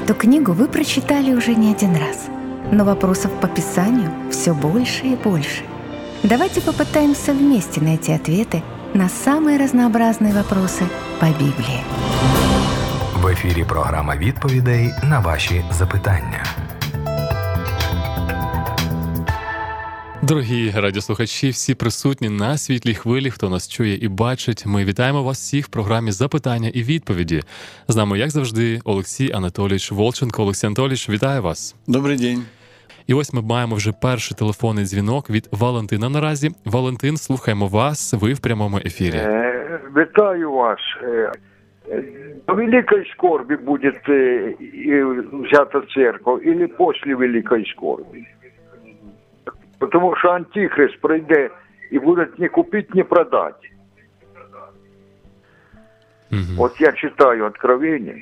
Эту книгу вы прочитали уже не один раз, но вопросов по Писанию все больше и больше. Давайте попытаемся вместе найти ответы на самые разнообразные вопросы по Библии. В ефірі програма відповідей на ваші запитання. Дорогі радіослухачі, всі присутні на світлій хвилі, хто нас чує і бачить, ми вітаємо вас всіх в програмі «Запитання і відповіді». З нами, як завжди, Олексій Анатолійович Волченко. Олексій Анатолійович, вітаю вас. Добрий день. І ось ми маємо вже перший телефонний дзвінок від Валентина наразі. Валентин, слухаємо вас, ви в прямому ефірі. Вітаю вас. До великой скорби будет взята церковь или после великой скорби? Потому что Антихрист прийде и будет не купить, не продать. Вот я читаю Откровение.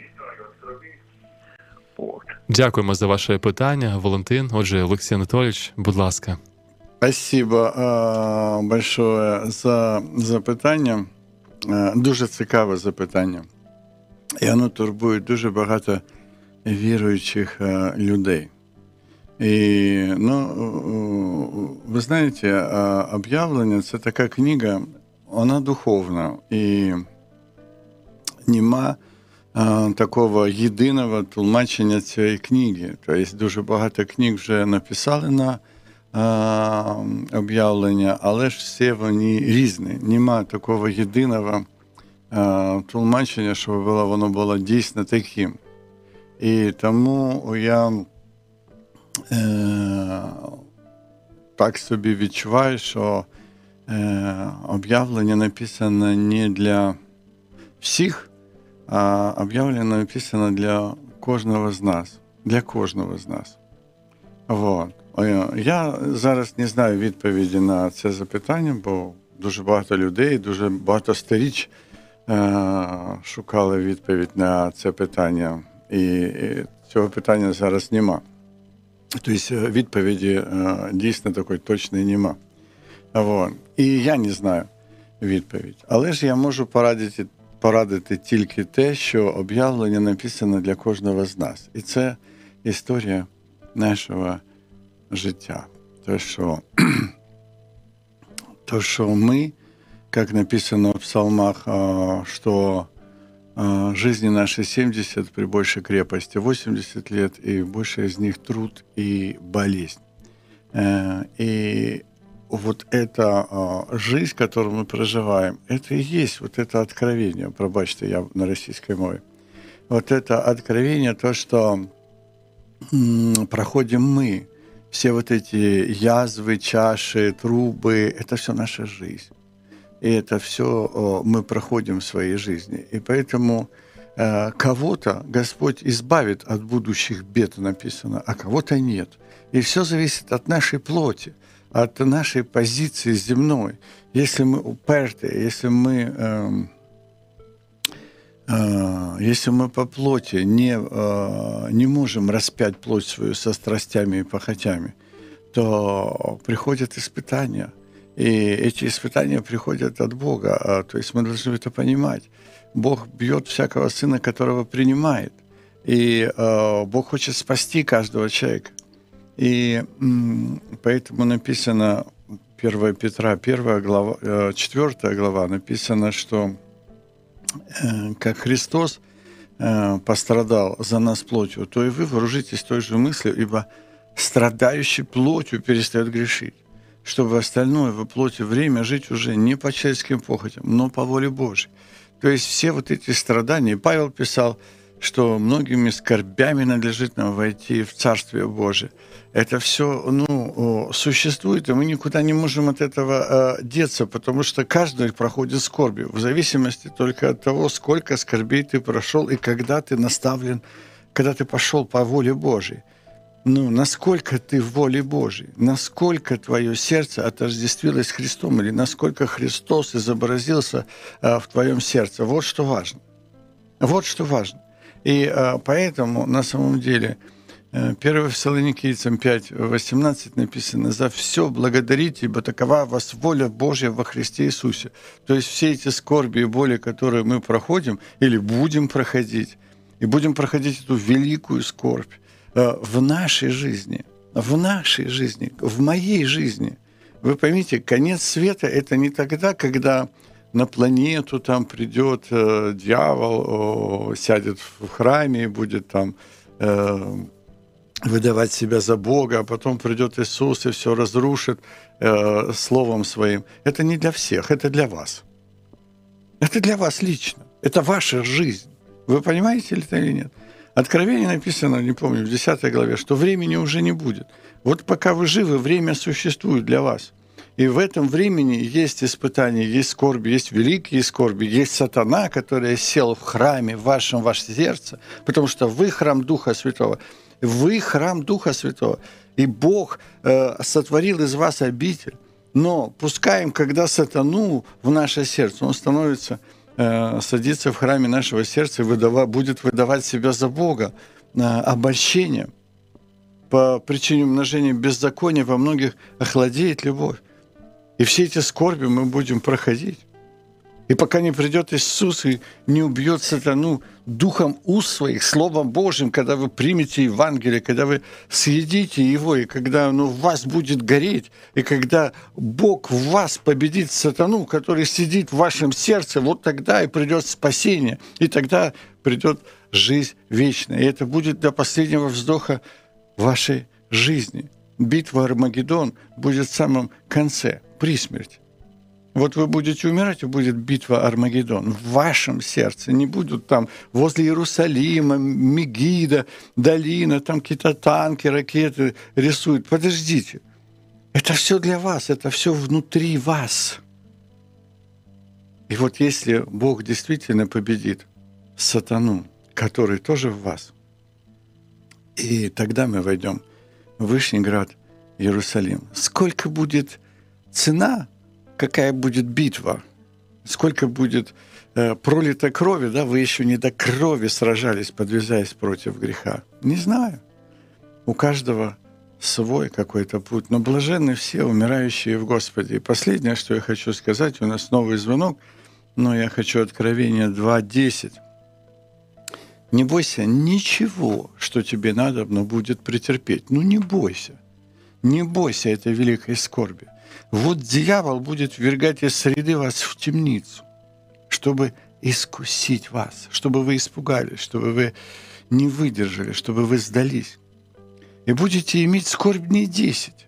Вот. Дякуємо за ваше питання, Валентин. Отже, Олексій Анатолійович, будь ласка. Спасибо большое за запитання. Дуже цікаве запитання. І воно турбує дуже багато віруючих людей. І, ви знаєте, об'явлення – це така книга, вона духовна. І нема такого єдиного тлумачення цієї книги. Тобто дуже багато книг вже написали на об'явлення, але ж всі вони різні. Нема такого єдиного тлумачення, щоб воно було дійсно таким. І тому я так собі відчуваю, що об'явлення написано не для всіх, а об'явлення написано для кожного з нас. Для кожного з нас. Вот. Я зараз не знаю відповіді на це запитання, бо дуже багато людей, дуже багато сторіч шукали відповідь на це питання. І цього питання зараз нема. Тобто відповіді дійсно такої точної нема. Вот. І я не знаю відповідь. Але ж я можу порадити тільки те, що об'явлення написано для кожного з нас. І це історія нашого життя. То, що ми, як написано в псалмах, що жизни наши 70 при большей крепости, 80 лет, и больше из них труд и болезнь. И вот эта жизнь, которую мы проживаем, это и есть вот это откровение. Пробачьте, я на российской мове. Вот это откровение, то, что проходим мы. Все вот эти язвы, чаши, трубы, это все наша жизнь. И это все мы проходим в своей жизни. И поэтому кого-то Господь избавит от будущих бед, написано, а кого-то нет. И все зависит от нашей плоти, от нашей позиции земной. Если мы упертые, если мы по плоти не можем распять плоть свою со страстями и похотями, то приходят испытания. И эти испытания приходят от Бога. То есть мы должны это понимать. Бог бьет всякого сына, которого принимает. И Бог хочет спасти каждого человека. И поэтому написано 1 Петра, 4 глава, написано, что как Христос пострадал за нас плотью, то и вы вооружитесь той же мыслью, ибо страдающий плотью перестает грешить, чтобы остальное в плоти время жить уже не по человеческим похотям, но по воле Божьей. То есть все вот эти страдания, Павел писал, что многими скорбями надлежит нам войти в Царствие Божие. Это все существует, и мы никуда не можем от этого деться, потому что каждый проходит скорби, в зависимости только от того, сколько скорбей ты прошел и когда ты наставлен, когда ты пошел по воле Божией. Насколько ты в воле Божией, насколько твое сердце отождествилось с Христом, или насколько Христос изобразился в твоем сердце. Вот что важно. Вот что важно. И поэтому, на самом деле, 1 Фессалоникийцам 5:18 написано: «За все благодарите, ибо такова вас воля Божья во Христе Иисусе». То есть все эти скорби и боли, которые мы проходим или будем проходить, и будем проходить эту великую скорбь в нашей жизни, в моей жизни. Вы поймите, конец света – это не тогда, когда на планету там придет дьявол, сядет в храме и будет там выдавать себя за Бога, а потом придет Иисус и все разрушит Словом Своим. Это не для всех, это для вас. Это для вас лично. Это ваша жизнь. Вы понимаете это или нет? Откровение написано, не помню, в 10 главе, что времени уже не будет. Вот пока вы живы, время существует для вас. И в этом времени есть испытания, есть скорби, есть великие скорби, есть сатана, который сел в храме в ваше сердце, потому что вы храм Духа Святого. Вы храм Духа Святого. И Бог сотворил из вас обитель. Но пускаем, когда сатану в наше сердце, он становится, садится в храме нашего сердца и будет выдавать себя за Бога обольщением. По причине умножения беззакония во многих охладеет любовь. И все эти скорби мы будем проходить. И пока не придет Иисус и не убьет сатану духом уст своих, Словом Божьим, когда вы примете Евангелие, когда вы съедите его, и когда оно в вас будет гореть, и когда Бог в вас победит сатану, который сидит в вашем сердце, вот тогда и придет спасение, и тогда придет жизнь вечная. И это будет до последнего вздоха вашей жизни. Битва Армагеддон будет в самом конце, при смерти. Вот вы будете умирать, и будет битва Армагеддон в вашем сердце. Не будут там возле Иерусалима, Мегида, долина, там какие-то танки, ракеты рисуют. Подождите. Это все для вас, это все внутри вас. И вот если Бог действительно победит сатану, который тоже в вас, и тогда мы войдем в Вышний Град Иерусалим. Сколько будет цена, какая будет битва, сколько будет пролито крови, да, вы еще не до крови сражались, подвязаясь против греха. Не знаю. У каждого свой какой-то путь, но блаженны все, умирающие в Господе. И последнее, что я хочу сказать, у нас новый звонок, но я хочу Откровение 2:10. Не бойся ничего, что тебе надобно будет претерпеть. Ну, не бойся. Не бойся этой великой скорби. Вот дьявол будет ввергать из среды вас в темницу, чтобы искусить вас, чтобы вы испугались, чтобы вы не выдержали, чтобы вы сдались. И будете иметь скорбь дней 10.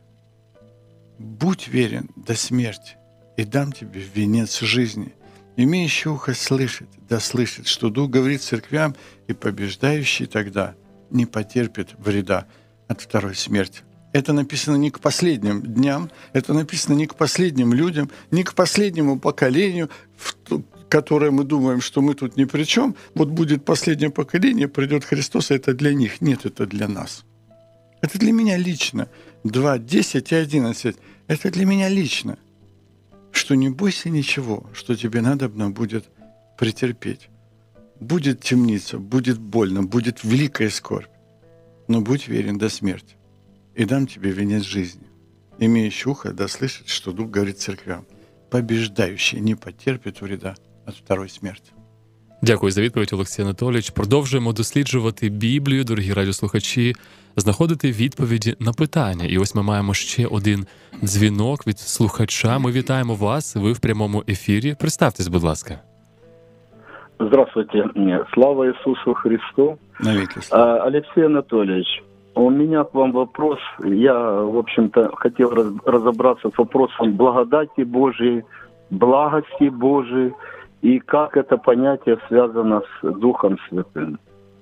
Будь верен до смерти, и дам тебе венец жизни. Имеющий ухо слышать, да слышит, что Дух говорит церквям, и побеждающий тогда не потерпит вреда от второй смерти. Это написано не к последним дням, это написано не к последним людям, не к последнему поколению, которое мы думаем, что мы тут ни при чем. Вот будет последнее поколение, придет Христос, а это для них. Нет, это для нас. Это для меня лично. 2, 10 и 11. Это для меня лично. Что не бойся ничего, что тебе надобно будет претерпеть. Будет темница, будет больно, будет великая скорбь. Но будь верен до смерти. И дам тебе венец жизни. Имеющий ухо да слышит, что Дух говорит церквям. Побеждающий не потерпит вреда от второй смерти. Дякую за відповідь, Олексій Анатолійович. Продовжуємо досліджувати Біблію, дорогі радіослухачі, знаходити відповіді на питання. І ось ми маємо ще один дзвінок від слухача. Ми вітаємо вас, ви в прямому ефірі. Представтесь, будь ласка. Здравствуйте. Слава Иисусу Христу. Навеки слава. Алексей Анатольевич, у меня к вам вопрос. Я, в общем-то, хотел разобраться с вопросом благодати Божией, благости Божией, и как это понятие связано с Духом Святым.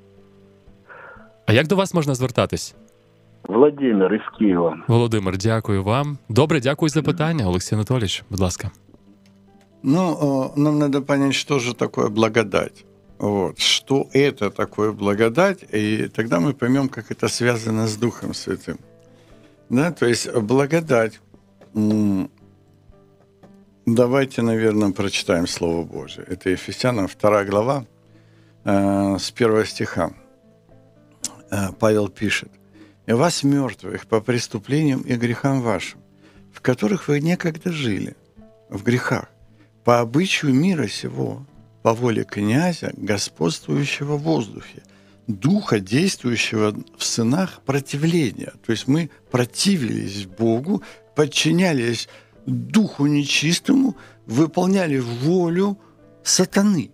А як до вас можна звертатись? Владимир із Києва. Володимир, дякую вам. Добре, дякую за питання. Олексій Анатолійович, будь ласка. Ну, нам надо понять, что же такое благодать. Вот. Что это такое благодать, и тогда мы поймем, как это связано с Духом Святым. Да, то есть благодать. Давайте, наверное, прочитаем Слово Божие. Это Ефесянам 2 глава, с 1 стиха. Павел пишет: «И вас, мертвых, по преступлениям и грехам вашим, в которых вы некогда жили, в грехах, по обычаю мира сего, по воле князя, господствующего в воздухе, духа, действующего в сынах противления. То есть мы противились Богу, подчинялись духу нечистому, выполняли волю сатаны,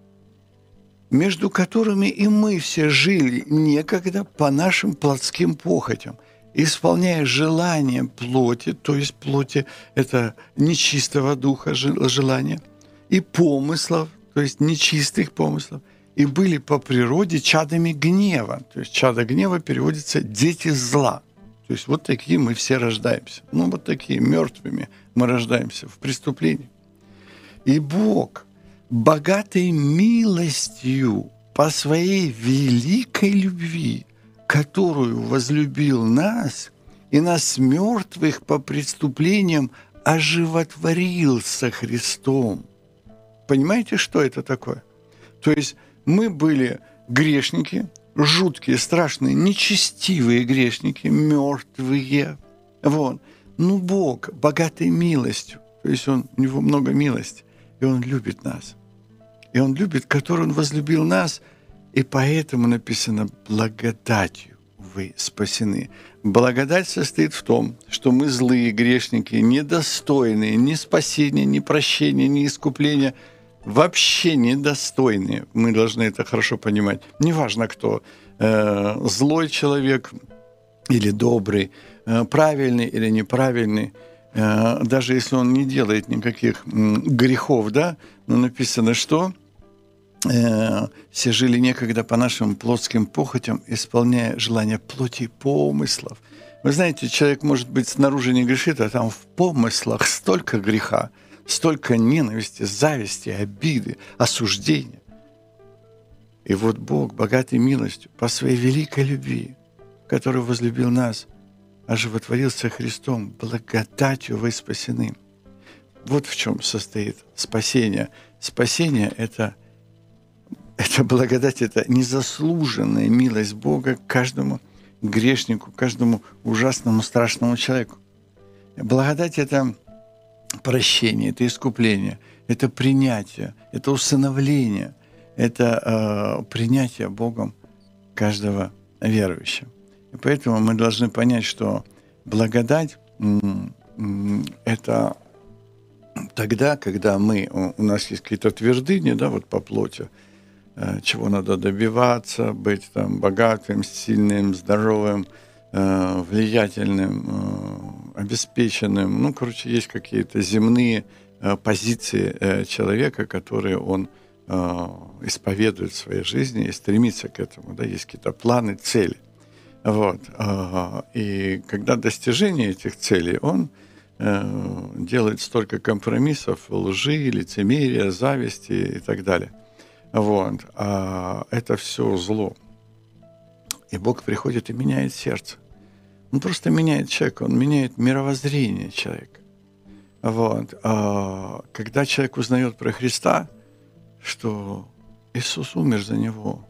между которыми и мы все жили некогда по нашим плотским похотям, исполняя желания плоти, то есть плоти – это нечистого духа желания, и помыслов, то есть нечистых помыслов, и были по природе чадами гнева. То есть чадо гнева переводится «дети зла». То есть вот такие мы все рождаемся. Ну, вот такие мертвыми мы рождаемся в преступлении. И Бог, богатой милостью по своей великой любви, которую возлюбил нас, и нас мертвых по преступлениям оживотворил со Христом. Понимаете, что это такое? То есть мы были грешники, жуткие, страшные, нечестивые грешники, мертвые. Вот. Но Бог, богатый милостью, то есть у Него много милости, и Он любит нас. И Он любит, который Он возлюбил нас, и поэтому написано «благодатью вы спасены». Благодать состоит в том, что мы злые грешники, недостойные ни спасения, ни прощения, ни искупления, вообще недостойные. Мы должны это хорошо понимать. Неважно, кто, злой человек или добрый, правильный или неправильный, даже если он не делает никаких грехов, да, но написано, что все жили некогда по нашим плотским похотям, исполняя желания плоти и помыслов. Вы знаете, человек, может быть, снаружи не грешит, а там в помыслах столько греха, столько ненависти, зависти, обиды, осуждения. И вот Бог, богатый милостью, по своей великой любви, который возлюбил нас, оживотворился Христом, благодатью вы спасены. Вот в чем состоит спасение. Спасение – это благодать, это незаслуженная милость Бога к каждому грешнику, каждому ужасному, страшному человеку. Благодать – это прощение, это искупление, это принятие, это усыновление, это принятие Богом каждого верующего. И поэтому мы должны понять, что благодать – это тогда, когда у нас есть какие-то твердыни, да, вот по плоти, чего надо добиваться, быть там богатым, сильным, здоровым, влиятельным, обеспеченным. Ну, короче, есть какие-то земные позиции человека, которые он исповедует в своей жизни и стремится к этому. Да? Есть какие-то планы, цели. Вот. И когда достижение этих целей, он делает столько компромиссов, лжи, лицемерия, зависти и так далее. Вот. А это все зло. И Бог приходит и меняет сердце. Он просто меняет человека, Он меняет мировоззрение человека. Вот. А когда человек узнает про Христа, что Иисус умер за него,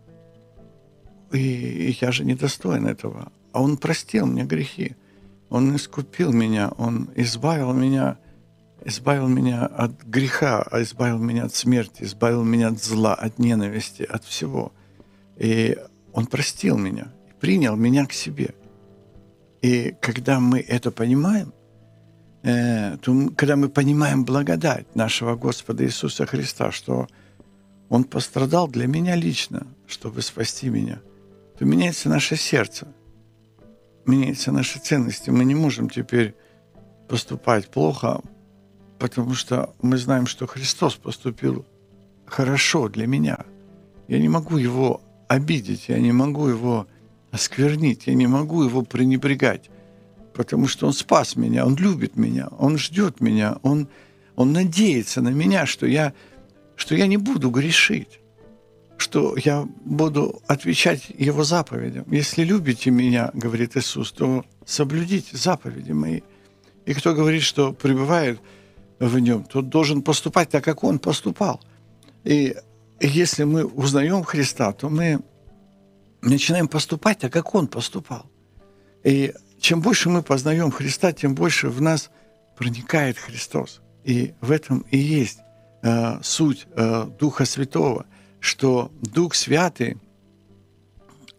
и я же недостоин этого, а Он простил мне грехи, Он искупил меня, Он избавил меня от греха, избавил меня от смерти, избавил меня от зла, от ненависти, от всего. И Он простил меня, принял меня к себе. И когда мы это понимаем, когда мы понимаем благодать нашего Господа Иисуса Христа, что Он пострадал для меня лично, чтобы спасти меня, то меняется наше сердце, меняются наши ценности. Мы не можем теперь поступать плохо, потому что мы знаем, что Христос поступил хорошо для меня. Я не могу Его обидеть, я не могу Его осквернить, я не могу Его пренебрегать, потому что Он спас меня, Он любит меня, Он ждет меня, Он надеется на меня, что я не буду грешить, что я буду отвечать Его заповедям. Если любите меня, говорит Иисус, то соблюдите заповеди мои. И кто говорит, что пребывает в Нем, тот должен поступать так, как Он поступал. И если мы узнаем Христа, то мы начинаем поступать так, как Он поступал. И чем больше мы познаем Христа, тем больше в нас проникает Христос. И в этом и есть суть Духа Святого, что Дух Святый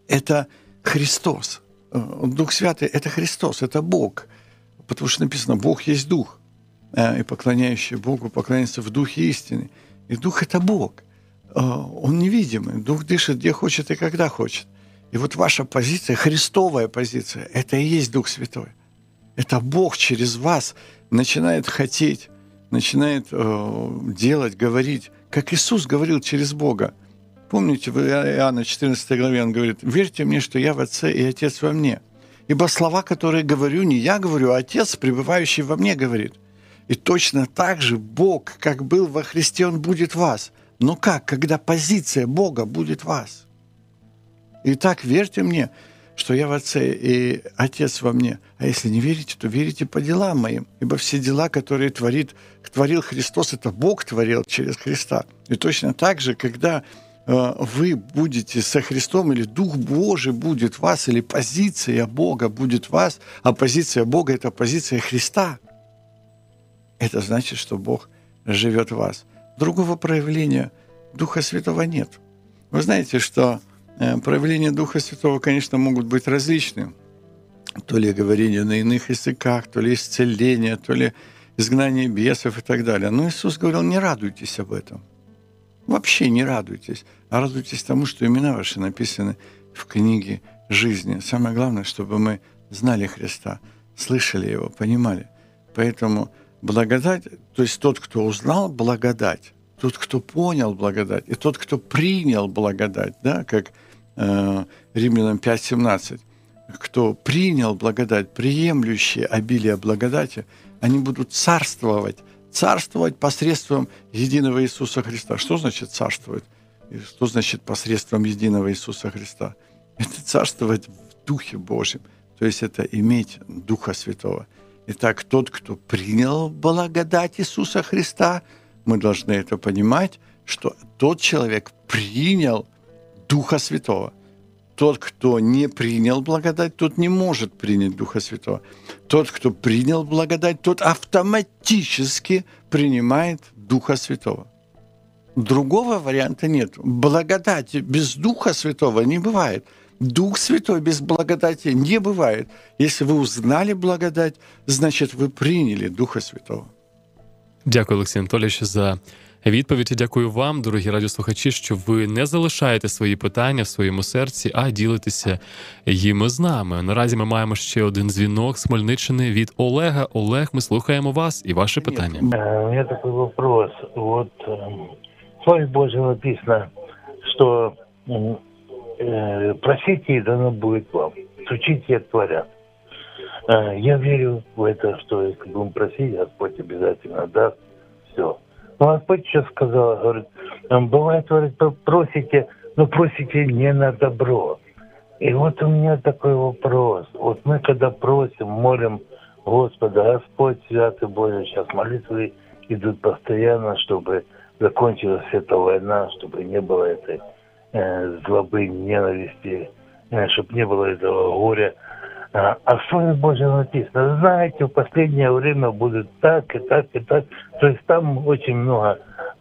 это Христос. Дух Святый — это Христос, это Бог. Потому что написано: Бог есть Дух, и поклоняющий Богу поклоняется в Духе истины. И Дух — это Бог. Он невидимый. Дух дышит где хочет и когда хочет. И вот ваша позиция, Христовая позиция, это и есть Дух Святой. Это Бог через вас начинает хотеть, начинает делать, говорить, как Иисус говорил через Бога. Помните, в Иоанна 14 главе он говорит: «Верьте мне, что я в Отце и Отец во мне. Ибо слова, которые говорю, не я говорю, а Отец, пребывающий во мне, говорит». И точно так же Бог, как был во Христе, Он будет в вас. Но как? Когда позиция Бога будет в вас. Итак, верьте мне, что я в Отце и Отец во мне. А если не верите, то верите по делам моим. Ибо все дела, которые творил Христос, это Бог творил через Христа. И точно так же, когда вы будете со Христом, или Дух Божий будет в вас, или позиция Бога будет в вас, а позиция Бога — это позиция Христа, это значит, что Бог живет в вас. Другого проявления Духа Святого нет. Вы знаете, что проявления Духа Святого, конечно, могут быть различны. То ли говорение на иных языках, то ли исцеление, то ли изгнание бесов и так далее. Но Иисус говорил: не радуйтесь об этом. Вообще не радуйтесь, а радуйтесь тому, что имена ваши написаны в книге жизни. Самое главное, чтобы мы знали Христа, слышали Его, понимали. Поэтому благодать, то есть тот, кто узнал благодать, тот, кто понял благодать, и тот, кто принял благодать, да, как Римлянам 5:17, кто принял благодать, приемлющие обилие благодати, они будут царствовать посредством единого Иисуса Христа. Что значит царствовать? И что значит посредством единого Иисуса Христа? Это царствовать в Духе Божьем, то есть это иметь Духа Святого. Итак, тот, кто принял благодать Иисуса Христа, мы должны это понимать, что тот человек принял Духа Святого. Тот, кто не принял благодать, тот не может принять Духа Святого. Тот, кто принял благодать, тот автоматически принимает Духа Святого. Другого варианта нет. Благодати без Духа Святого не бывает. Дух Святой без благодати не бывает. Если вы узнали благодать, значит, ви приняли Духа Святого. Дякую, Олексій Анатолійович, за відповідь. І дякую вам, дорогі радіослухачі, що ви не залишаєте свої питання в своєму серці, а ділитеся їми з нами. Наразі ми маємо ще один дзвінок з Хмельниччини від Олега. Олег, ми слухаємо вас і ваші питання. У меня такой вопрос. Вот в Слове Божьем написано, что просите, и дано будет вам. Стучите, и отворят. Я верю в это, что если будем просить, Господь обязательно даст. Все. Но Господь сейчас сказал, говорит, бывает, говорит, просите, но просите не на добро. И вот у меня такой вопрос. Вот мы когда просим, молим Господа, Господь, Святый Божий, сейчас молитвы идут постоянно, чтобы закончилась эта война, чтобы не было этой злобы, ненависти, чтобы не было этого горя. А в Слове Божьем написано, знаете, в последнее время будет так и так и так. То есть там очень много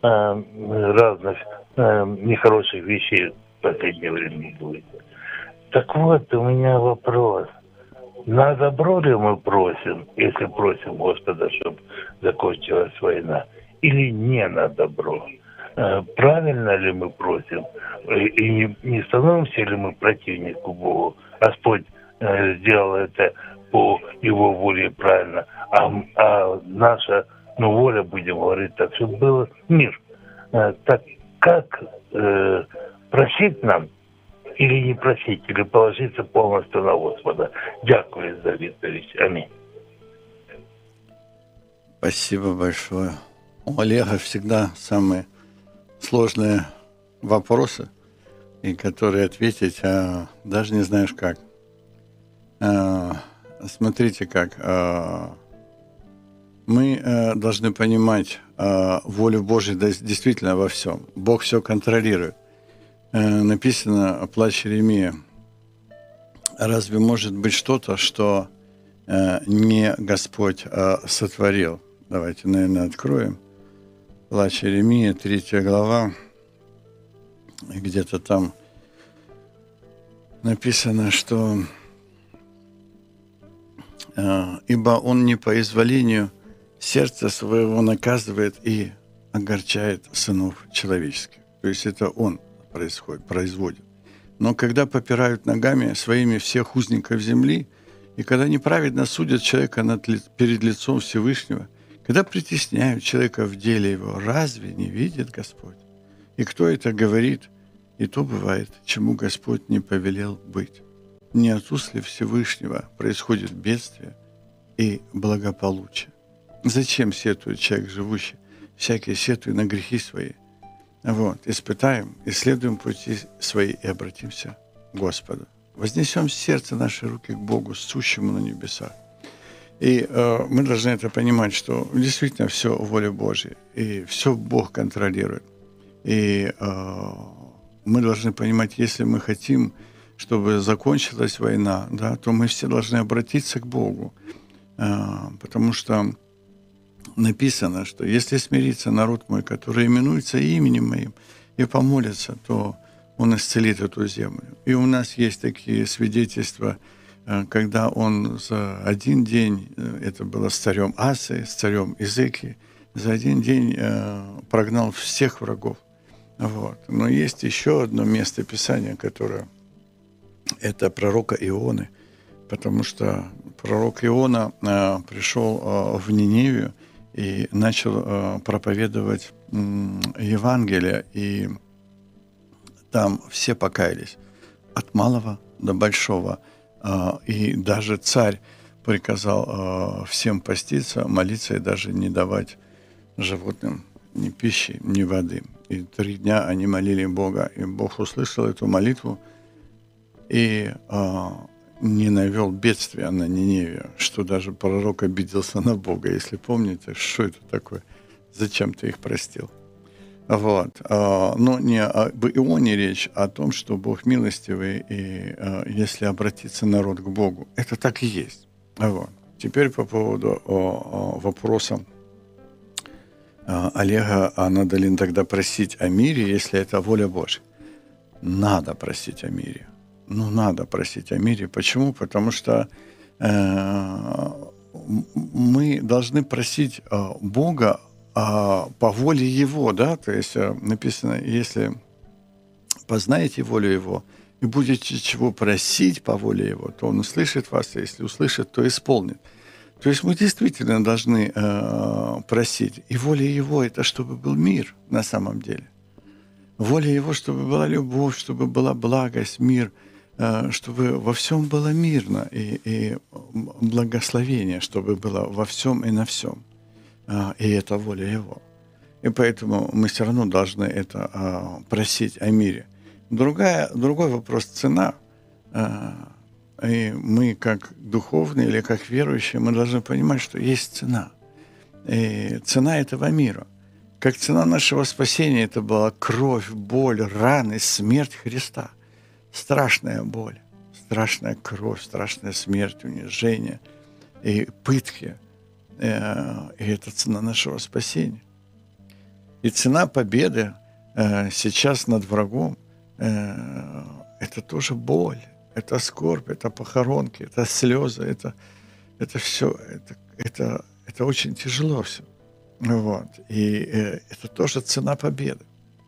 разных нехороших вещей в последнее время будет. Так вот, у меня вопрос. На добро ли мы просим, если просим Господа, чтобы закончилась война, или не на добро? Правильно ли мы просим? И не становимся ли мы противнику Богу? Господь сделал это по Его воле правильно, а наша воля, будем говорить так, чтобы был мир. Так как просить нам или не просить, или положиться полностью на Господа? Дякую за відповідь. Аминь. Спасибо большое. У Олега всегда самые сложные вопросы, и которые ответить, даже не знаешь как. Смотрите как. Мы должны понимать волю Божию действительно во всем. Бог все контролирует. Написано, плач Иеремии. Разве может быть что-то, что не Господь сотворил? Давайте, наверное, откроем. Плач Иеремии, 3 глава. Где-то там написано, что «Ибо он не по изволению сердца своего наказывает и огорчает сынов человеческих». То есть это он производит. Но когда попирают ногами своими всех узников земли, и когда неправедно судят человека перед лицом Всевышнего, когда притесняют человека в деле его, разве не видит Господь? И кто это говорит? И то бывает, чему Господь не повелел быть. Не от уст ли Всевышнего происходит бедствие и благополучие? Зачем сетует человек живущий? Всякий сетует на грехи свои. Вот, испытаем, исследуем пути свои и обратимся к Господу. Вознесем сердце наши руки к Богу, сущему на небесах. И мы должны это понимать, что действительно все воля Божья, и все Бог контролирует. И мы должны понимать, если мы хотим, чтобы закончилась война, да, то мы все должны обратиться к Богу. Потому что написано, что если смирится народ мой, который именуется именем моим, и помолится, то он исцелит эту землю. И у нас есть такие свидетельства, когда он за один день, это было с царем Асой, с царем Изыки, за один день прогнал всех врагов. Вот. Но есть еще одно место Писания, которое это пророка Ионы, потому что пророк Иона пришел в Ниневию и начал проповедовать Евангелие, и там все покаялись, от малого до большого. И даже царь приказал всем поститься, молиться и даже не давать животным ни пищи, ни воды. И 3 дня они молили Бога, и Бог услышал эту молитву и не навел бедствия на Ниневию, что даже пророк обиделся на Бога, если помните, что это такое, зачем ты их простил. Вот. Но не об Ионе речь, а о том, что Бог милостивый, и если обратиться народ к Богу, это так и есть. Вот. Теперь по поводу вопроса Олега, а надо ли тогда просить о мире, если это воля Божья? Надо просить о мире. Ну, надо просить о мире. Почему? Потому что мы должны просить Бога по воле Его, да, то есть написано, если познаете волю Его и будете чего просить по воле Его, то Он услышит вас, а если услышит, то исполнит. То есть мы действительно должны просить. И воля Его – это чтобы был мир на самом деле. Воля Его, чтобы была любовь, чтобы была благость, мир, чтобы во всем было мирно и благословение, чтобы было во всем и на всем. И это воля Его. И поэтому мы все равно должны это просить о мире. Другой вопрос – цена. И мы, как духовные или как верующие, мы должны понимать, что есть цена. И цена этого мира. Как цена нашего спасения – это была кровь, боль, раны, смерть Христа. Страшная боль, страшная кровь, страшная смерть, унижение и пытки. И это цена нашего спасения. И цена победы сейчас над врагом – это тоже боль, это скорбь, это похоронки, это слезы, это все, это очень тяжело все. Вот. И это тоже цена победы.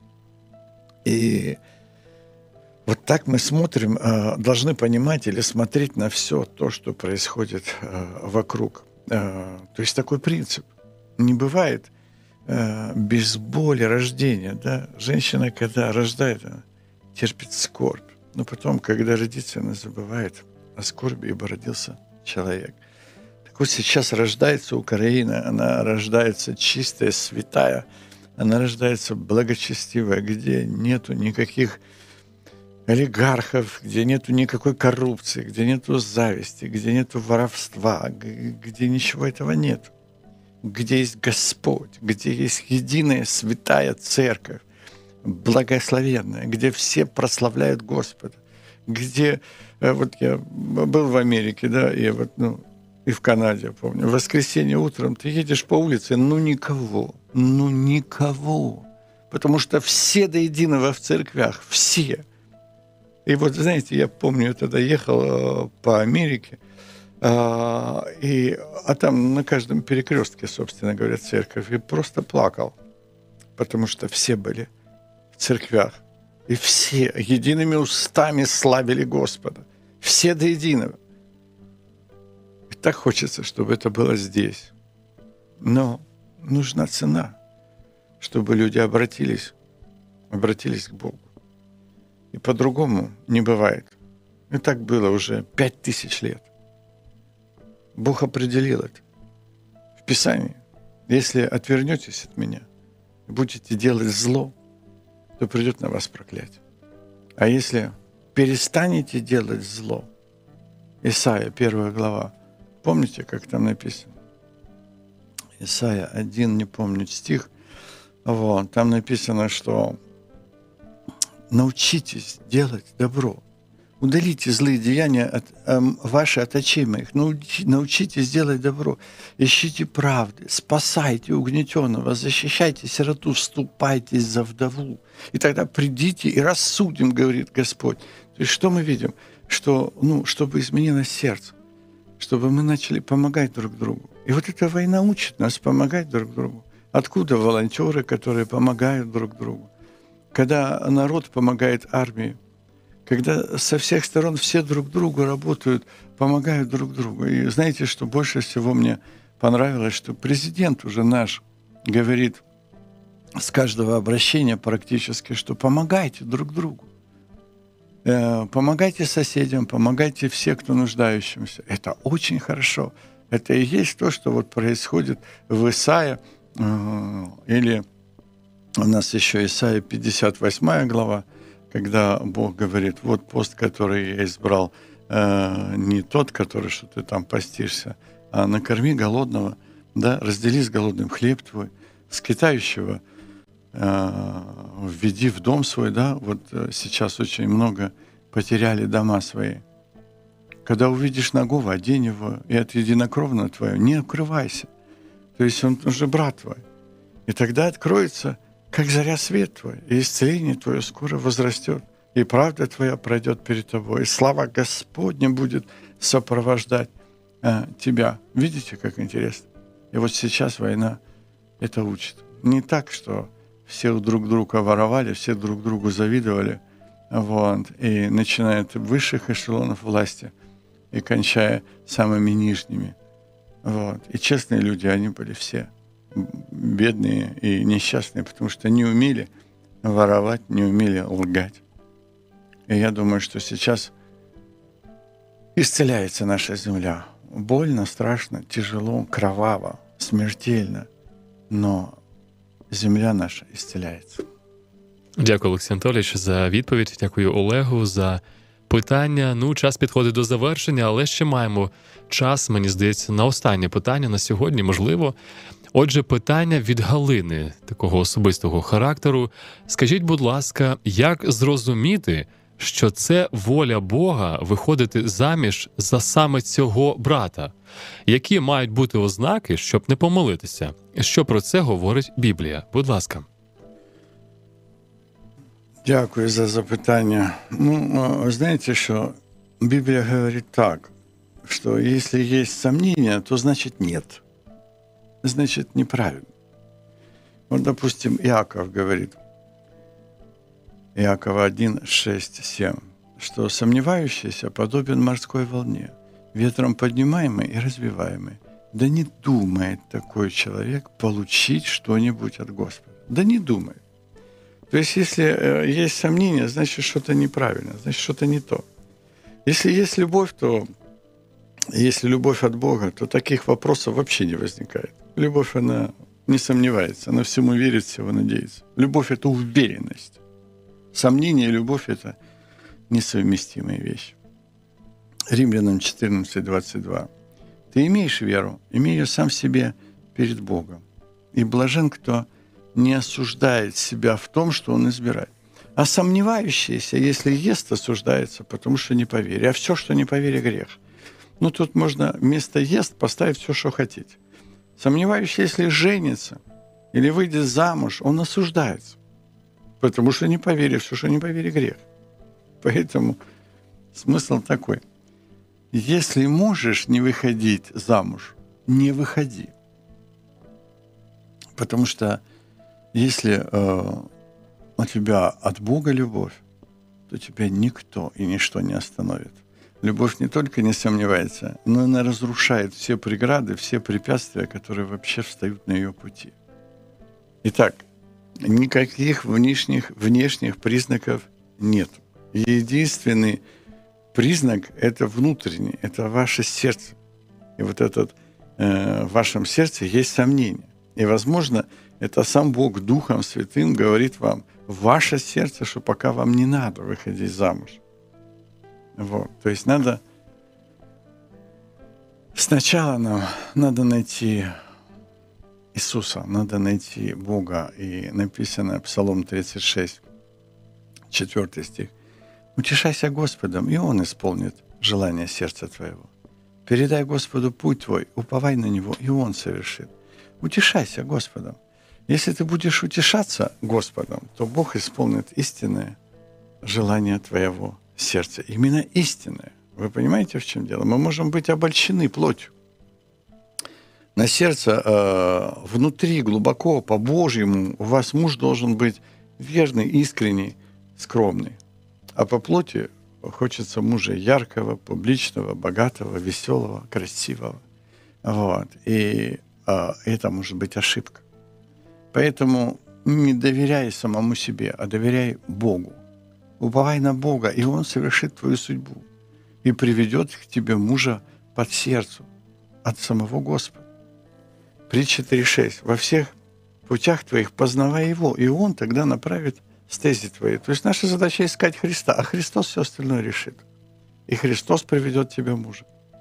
И вот так мы смотрим, должны понимать или смотреть на все то, что происходит вокруг. То есть такой принцип. Не бывает без боли рождения. Да? Женщина, когда рождает, она терпит скорбь. Но потом, когда родится, она забывает о скорби, ибо родился человек. Так вот сейчас рождается Украина, она рождается чистая, святая, она рождается благочестивая, где нету никаких олигархов, где нету никакой коррупции, где нету зависти, где нету воровства, где ничего этого нет, где есть Господь, где есть единая святая церковь, благословенная, где все прославляют Господа, где вот я был в Америке, да, и вот, и в Канаде, помню, в воскресенье утром ты едешь по улице, никого, потому что все до единого в церквях, все. И вот, знаете, я помню, я тогда ехал по Америке, а там на каждом перекрестке, собственно говоря, церковь, и просто плакал, потому что все были в церквях, и все едиными устами славили Господа, все до единого. И так хочется, чтобы это было здесь. Но нужна цена, чтобы люди обратились к Богу. И по-другому не бывает. И так было уже 5000 лет. Бог определил это в Писании. Если отвернетесь от меня и будете делать зло, то придет на вас проклятие. А если перестанете делать зло, Исайя, 1 глава, помните, как там написано? Исайя 1, не помню стих, вот, там написано, что научитесь делать добро, удалите злые деяния ваши от очей моих, научитесь делать добро, ищите правды, спасайте угнетенного, защищайте сироту, вступайтесь за вдову. И тогда придите и рассудим, говорит Господь. То есть что мы видим? Что, чтобы изменилось сердце, чтобы мы начали помогать друг другу. И вот эта война учит нас помогать друг другу. Откуда волонтеры, которые помогают друг другу? Когда народ помогает армии, когда со всех сторон все друг другу работают, помогают друг другу. И знаете, что больше всего мне понравилось, что президент уже наш говорит с каждого обращения практически, что помогайте друг другу. Помогайте соседям, помогайте всем, кто нуждающимся. Это очень хорошо. Это и есть то, что вот происходит в Исаия, или у нас еще Исаия 58 глава, когда Бог говорит, вот пост, который я избрал, не тот, который, что ты там постишься, а накорми голодного, да, раздели с голодным хлеб твой, скитающего введи в дом свой, да, вот сейчас очень много потеряли дома свои. Когда увидишь нагого, одень его, и от единокровного твоего не укрывайся. То есть он уже брат твой. И тогда откроется, как заря, свет твой, и исцеление твое скоро возрастет, и правда твоя пройдет перед тобой, и слава Господня будет сопровождать тебя. Видите, как интересно? И вот сейчас война это учит. Не так, что все друг друга воровали, все друг другу завидовали, вот, и начиная от высших эшелонов власти и кончая самыми нижними. Вот. И честные люди, они были все бедные и несчастные, потому что не умели воровать, не умели лгать. И я думаю, что сейчас исцеляется наша земля. Больно, страшно, тяжело, кроваво, смертельно, но земля наша исцеляється. Дякую, Олексій Анатолійович, за відповідь. Дякую Олегу за питання. Час підходить до завершення, але ще маємо час, мені здається, на останнє питання на сьогодні, можливо. Отже, питання від Галини, такого особистого характеру. Скажіть, будь ласка, як зрозуміти, що це воля Бога виходити заміж за саме цього брата? Які мають бути ознаки, щоб не помилитися? Що про це говорить Біблія? Будь ласка. Дякую за запитання. Знаете, что Библия говорит так, что если есть сомнения, то значит нет. Значит неправильно. Вот, допустим, Иаков говорит, Иакова 1, 6, 7, что сомневающийся подобен морской волне, ветром поднимаемый и развиваемый. Да не думает такой человек получить что-нибудь от Господа. Да не думает. То есть, если есть сомнения, значит, что-то неправильно, значит, что-то не то. Если есть любовь, то если любовь от Бога, то таких вопросов вообще не возникает. Любовь, она не сомневается, она всему верит, всего надеется. Любовь – это уверенность. Сомнение и любовь – это несовместимые вещи. Римлянам 14, 22. Ты имеешь веру, имей ее сам в себе перед Богом. И блажен, кто не осуждает себя в том, что он избирает. А сомневающийся, если ест, осуждается, потому что не по вере. А все, что не по вере, грех. Тут можно вместо ест поставить все, что хотите. Сомневающийся, если женится или выйдет замуж, он осуждается. Потому что не по вере, все, что не по вере, грех. Поэтому смысл такой. Если можешь не выходить замуж, не выходи. Потому что если у тебя от Бога любовь, то тебя никто и ничто не остановит. Любовь не только не сомневается, но и она разрушает все преграды, все препятствия, которые вообще встают на ее пути. Итак, никаких внешних признаков нет. Единственный признак – это внутренний, это ваше сердце. И вот этот в вашем сердце есть сомнение. И, возможно, это сам Бог Духом Святым говорит вам в ваше сердце, что пока вам не надо выходить замуж. Вот. То есть сначала нам надо найти Иисуса, надо найти Бога. И написано Псалом 36, 4 стих. «Утешайся Господом, и Он исполнит желание сердца твоего. Передай Господу путь твой, уповай на Него, и Он совершит». Утешайся Господом. Если ты будешь утешаться Господом, то Бог исполнит истинное желание твоего сердца. Именно истинное. Вы понимаете, в чем дело? Мы можем быть обольщены плотью. На сердце внутри, глубоко, по-божьему, у вас муж должен быть верный, искренний, скромный. А по плоти хочется мужа яркого, публичного, богатого, веселого, красивого. Вот. И это может быть ошибка. Поэтому не доверяй самому себе, а доверяй Богу. Уповай на Бога, и Он совершит твою судьбу и приведет к тебе мужа под сердцу от самого Господа. Притча 3.6. «Во всех путях твоих познавай Его, и Он тогда направит стези твои». То есть наша задача искать Христа, а Христос все остальное решит. И Христос приведет тебе мужа.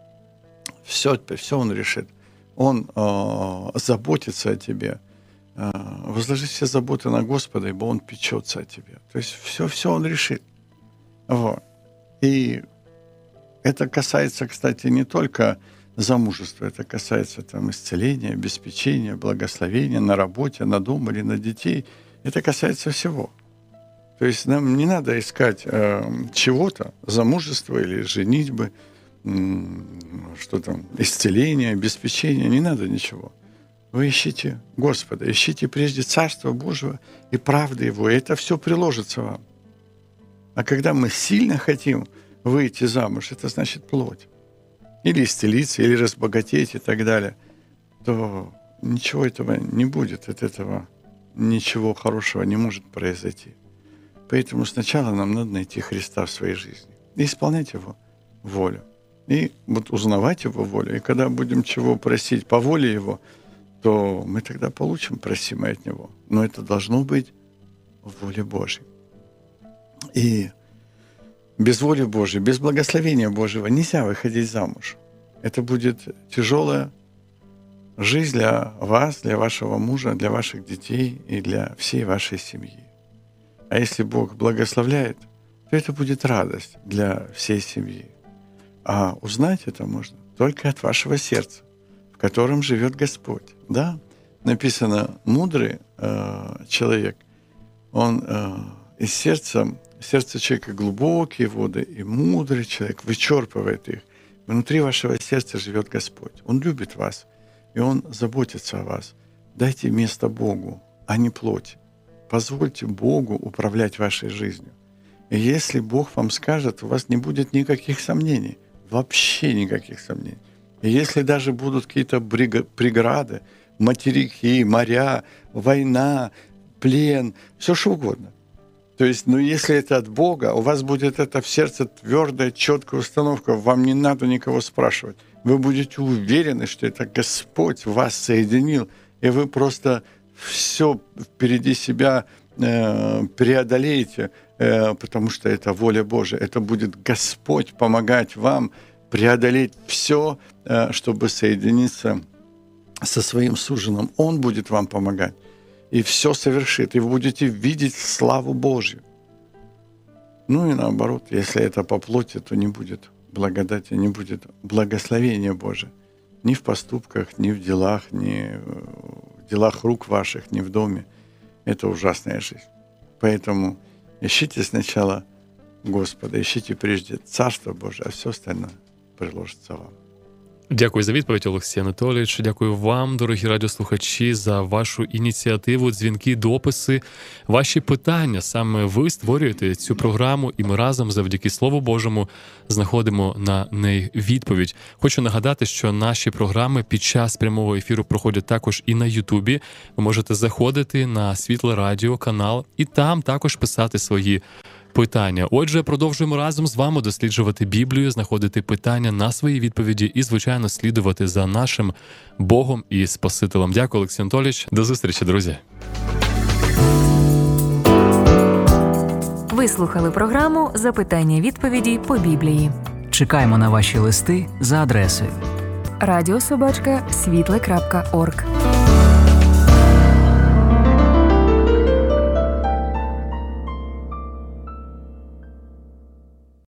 Все Он решит. Он заботится о тебе. Возложи все заботы на Господа, ибо Он печется о тебе. То есть все Он решит. Вот. И это касается, кстати, не только замужества, это касается там исцеления, обеспечения, благословения на работе, на дом или на детей. Это касается всего. То есть нам не надо искать чего-то, замужества или женитьбы, что там, исцеление, обеспечение, не надо ничего. Вы ищите Господа, ищите прежде Царства Божьего и правды Его, и это все приложится вам. А когда мы сильно хотим выйти замуж, это значит плоть. Или исцелиться, или разбогатеть и так далее, то ничего этого не будет, от этого ничего хорошего не может произойти. Поэтому сначала нам надо найти Христа в своей жизни и исполнять Его волю. И вот узнавать Его волю. И когда будем чего просить по воле Его, то мы тогда получим просимое от Него. Но это должно быть в воле Божьей. И без воли Божьей, без благословения Божьего нельзя выходить замуж. Это будет тяжелая жизнь для вас, для вашего мужа, для ваших детей и для всей вашей семьи. А если Бог благословляет, то это будет радость для всей семьи. А узнать это можно только от вашего сердца, в котором живет Господь. Да? Написано, мудрый человек, он из сердца человека глубокие воды, и мудрый человек вычерпывает их. Внутри вашего сердца живет Господь. Он любит вас, и Он заботится о вас. Дайте место Богу, а не плоти. Позвольте Богу управлять вашей жизнью. И если Бог вам скажет, у вас не будет никаких сомнений, вообще никаких сомнений. И если даже будут какие-то преграды, материки, моря, война, плен, все что угодно. То есть, если это от Бога, у вас будет это в сердце твердая, четкая установка, вам не надо никого спрашивать. Вы будете уверены, что это Господь вас соединил, и вы просто все впереди себя преодолеете, потому что это воля Божия. Это будет Господь помогать вам преодолеть все, чтобы соединиться со своим суженым. Он будет вам помогать. И все совершит. И вы будете видеть славу Божью. Ну и наоборот, если это по плоти, то не будет благодати, не будет благословения Божия. Ни в поступках, ни в делах, ни в делах рук ваших, ни в доме. Это ужасная жизнь. Поэтому ищите сначала Господа, ищите прежде Царство Божие, а все остальное приложится вам. Дякую за відповідь, Олексій Анатолійович. Дякую вам, дорогі радіослухачі, за вашу ініціативу, дзвінки, дописи, ваші питання. Саме ви створюєте цю програму, і ми разом, завдяки Слову Божому, знаходимо на неї відповідь. Хочу нагадати, що наші програми під час прямого ефіру проходять також і на Ютубі. Ви можете заходити на Світле Радіо канал і там також писати свої питання. Отже, продовжуємо разом з вами досліджувати Біблію, знаходити питання на свої відповіді і, звичайно, слідувати за нашим Богом і Спасителем. Дякую, Олексій Анатолійович. До зустрічі, друзі. Ви слухали програму «Запитання-відповіді по Біблії». Чекаємо на ваші листи за адресою радіособачка.світле.орг.